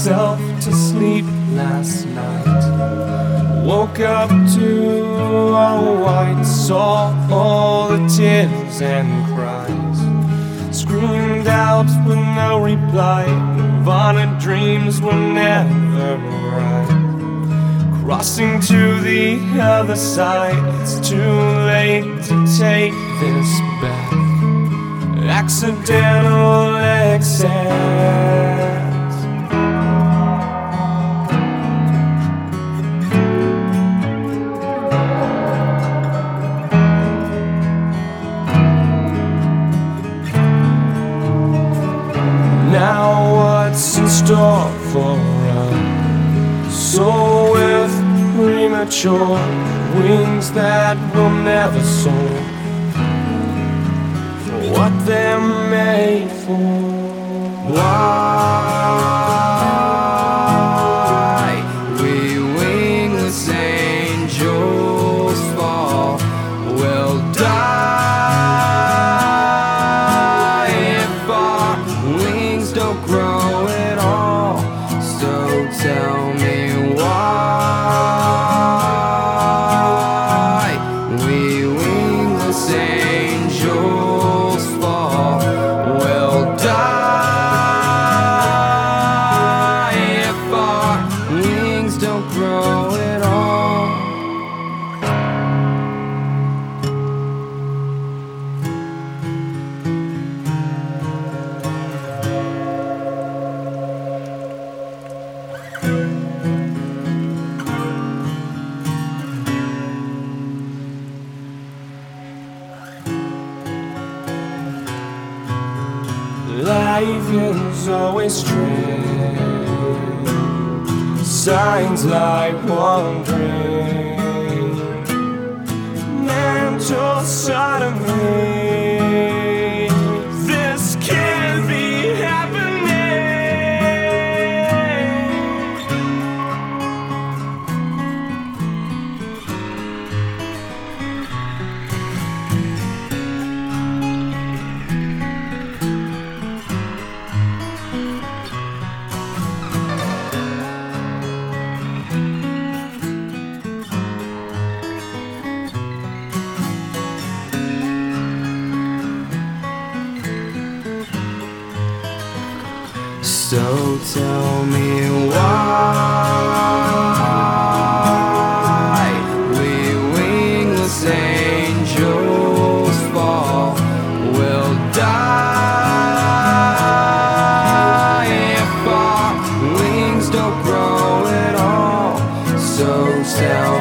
myself to sleep last night. Woke up to a white, saw all the tears and cries. Screamed out with no reply. Nirvana dreams were never right. Crossing to the other side, it's too late to take this back. Accidental excess. Now what's in store for us? So with premature wings that will never soar, for what they're made for. Why we wingless angels fall, will die if our wings don't grow at all. So tell me why we wingless angels fall, will die if our wings don't grow at all. Life is always strange, signs like wandering, mental sodomy. This can't be happening. So tell me why we wingless angels fall, will die if our wings don't grow at all. So tell